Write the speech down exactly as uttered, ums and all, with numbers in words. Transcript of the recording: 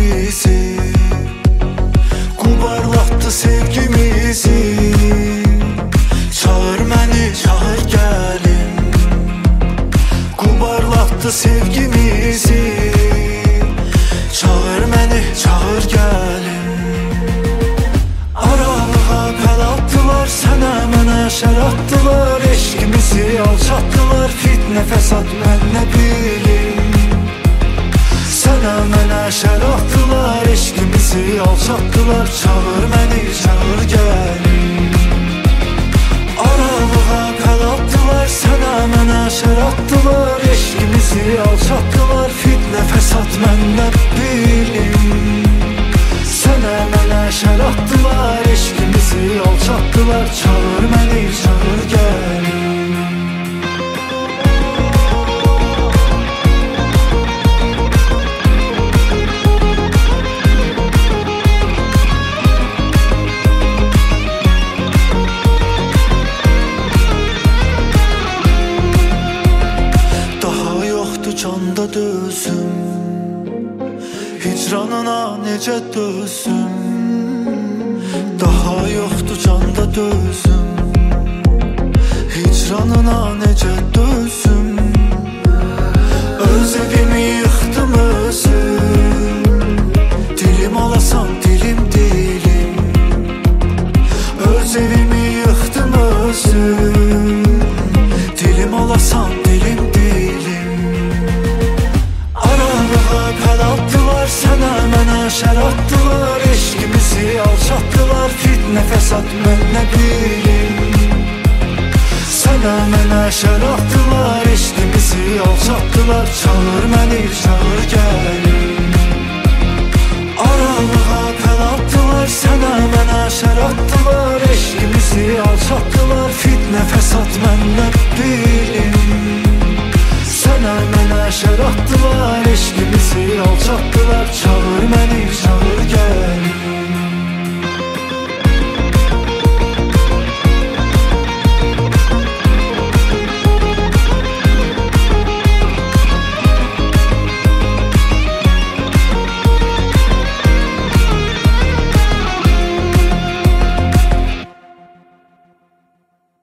bizi, kubarlattı sevgimizi. Çağır məni, çağır gəlin, kubarlattı sevgimizi. Çağır məni, çağır gəlin. Aralığa pəl atdılar, sənə mənə şər atdılar. Eşqimizi alçatdılar, fitnə fəsad mən nə bilim. Sənə mənə şər atdılar, eşqimizi alçatdılar. Çağır məni, çağır gəlin. Aralığa pəl atdılar, sənə mənə şər atdılar. Eşqimizi alçatdılar, fitnə fəsad mən nə bilim. Sənə mənə şər atdılar, eşqimizi alçatdılar. Çağır məni, çağır gəlin. Canda dözüm, hicranına necə dözüm. Daha yoxdur canda dözüm, hicranına necə dözüm. Öz evimi yıxdım özüm, dilim alasan dilim dilim. Öz evimi yıxdım özüm, dilim alasan dilim dilim. Pəl atdılar, sənə mənə şər atdılar. Eşqimizi alçatdılar, fitnə fəsad mən nə bilim. Sənə mənə şər atdılar, eşqimizi alçatdılar. Çağır məni, çağır gəlin. Aralığa pəl atdılar, sənə mənə şər atdılar. Eşqimizi alçatdılar, fitnə fəsad mən nə bilim. Sənə mənə şər atdılar, eşqimizi alçatdılar.